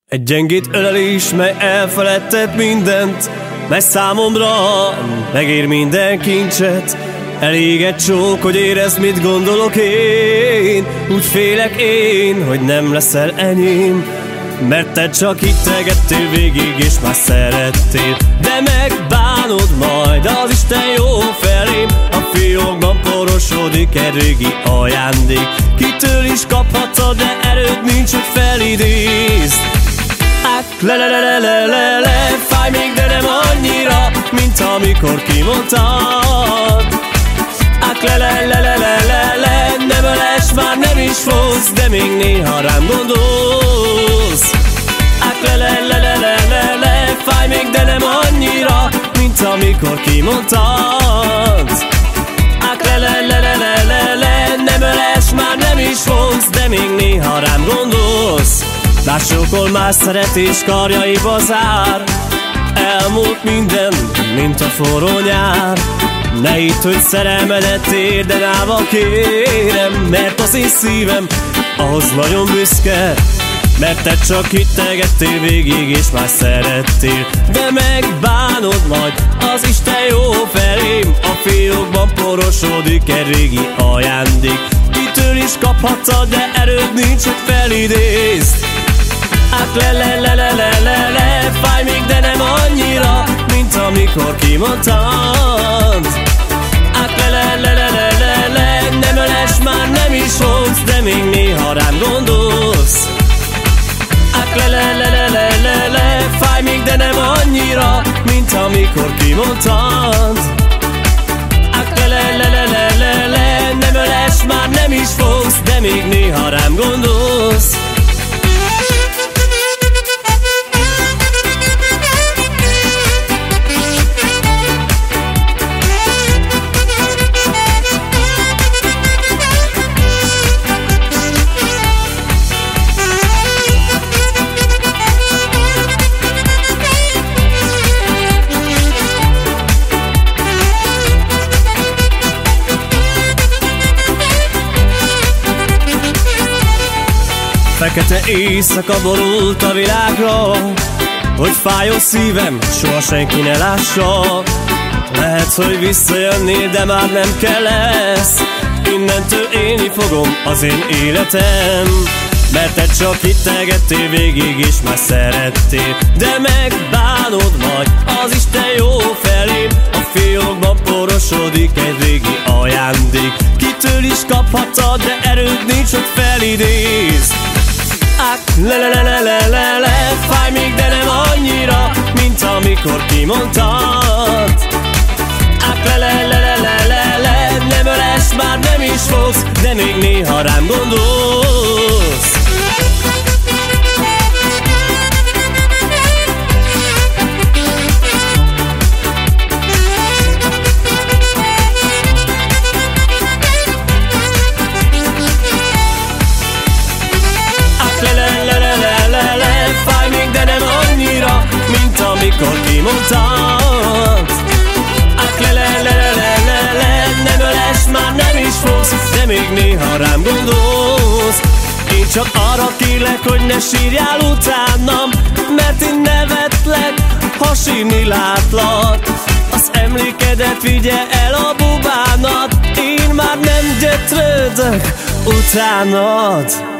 Egy gyengét ölelés, mely elfeledtet mindent, mely számomra megér minden kincset. Elég egy csók, hogy érezd, mit gondolok én. Úgy félek én, hogy nem leszel enyém, mert te csak hittegettél végig, és már szerettél. De megbánod majd az Isten jó felém. A fiókban porosodik egy régi ajándék. Kitől is kaphatod, de erőd nincs, hogy felidézd. Le, fáj még, de nem annyira, mint amikor kimondtad. Le, nem öless, már nem is fogsz, de még néha rám gondolsz. Le, fáj még, de nem annyira, mint amikor kimondtad. Le, nem öless, már nem is fogsz, de még néha rám gondolsz. Lássókol más szeretés karjaiba zár. Elmúlt minden, mint a forró nyár. Ne hidd, hogy szerelmedet érden állva kérem, mert az én szívem ahhoz nagyon büszke. Mert te csak hittegettél végig, és már szerettél. De megbánod majd az Isten jó felém. A fiókban porosodik egy régi ajándék. Kitől is kaphatod, de erőd nincs, hogy felidézd. Le, fáj még, de nem annyira, mint amikor kimondtad. Le, nem öless, már nem is fogsz, de még néha rám gondolsz. Le, fáj még, de nem annyira, mint amikor kimondtad. Le, nem öless, már nem is fogsz, de még néha rám gondolsz. Fekete éjszaka borult a világra, hogy fájó szívem soha senki ne lássa. Lehet, hogy visszajönnél, de már nem kell lesz. Innentől élni fogom az én életem, mert te csak hittegettél végig, és már szerettél. De megbánod majd az Isten jó felém. A fiókban porosodik egy régi ajándék. Kitől is kaphatod, de erőd nincs, hogy felidézd. Le, fáj még, de nem annyira, mint amikor kimondtad. Le, nem öless, már nem is fogsz, de még néha rám gondolsz. Fáj még, de nem annyira, mint amikor kimondtad. Le, nem öless, már nem is fogsz, de még néha rám gondolsz. Én csak arra kérlek, hogy ne sírjál utánam, mert én nevetlek, ha sírni látlak. Az emlékedet vigye el a bubánat, én már nem gyötrődök utánad.